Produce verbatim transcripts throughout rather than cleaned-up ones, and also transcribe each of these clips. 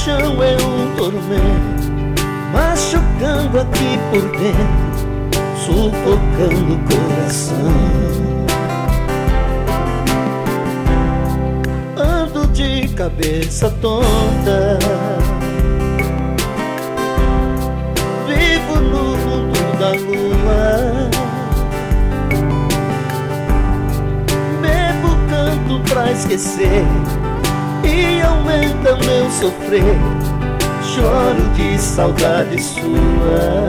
paixão é um tormento, machucando aqui por dentro, sufocando o coração. Ando de cabeça tonta, vivo no mundo da lua, bebo, canto pra esquecer e aumenta meu sofrer, choro de saudade sua.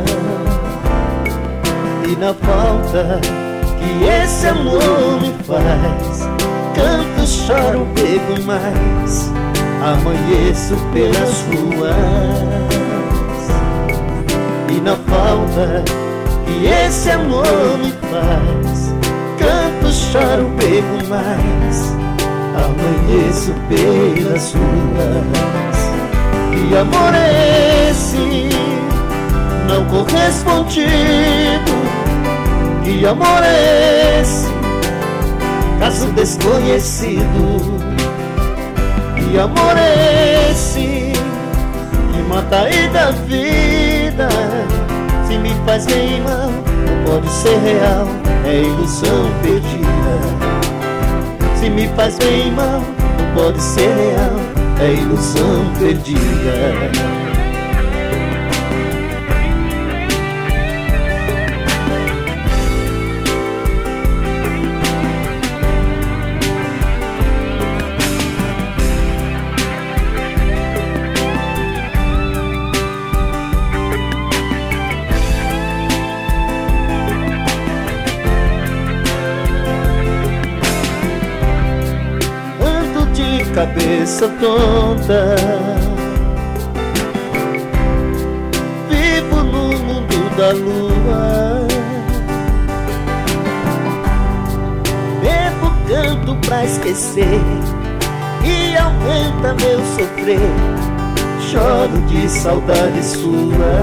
E na falta que esse amor me faz, canto, choro, bebo mais, amanheço pelas ruas. E na falta que esse amor me faz, canto, choro, bebo mais, amanheço pelas ruas. Que amor é esse não correspondido? Que amor é esse, caso desconhecido? Que amor é esse que mata aí da vida? Se me faz bem mal, não pode ser real, é ilusão perdida. Se me faz bem mal, não pode ser real, é ilusão perdida. Cabeça tonta, vivo no mundo da lua, bebo, canto pra esquecer e aumenta meu sofrer, choro de saudade sua.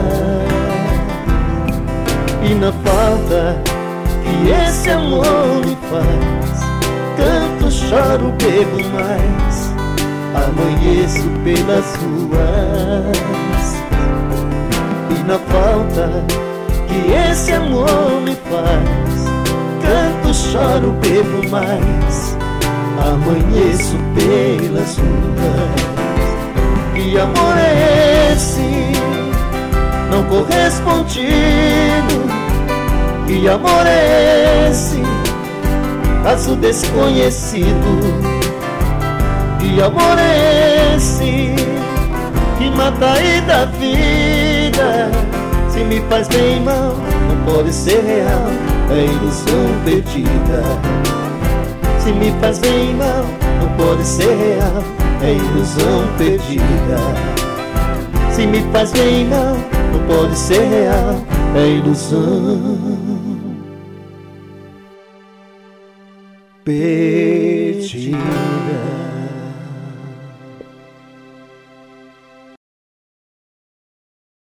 E na falta que esse amor me faz, canto, choro, bebo mais, amanheço pelas ruas. E na falta que esse amor me faz, canto, choro, bebo mais, amanheço pelas ruas. Que amor é esse não correspondido? Que amor é esse, caso desconhecido? Que amor é esse que mata aí da vida? Se me faz bem mal, não pode ser real, é ilusão perdida. Se me faz bem mal, não pode ser real, é ilusão perdida. Se me faz bem mal, não pode ser real, é ilusão perdida.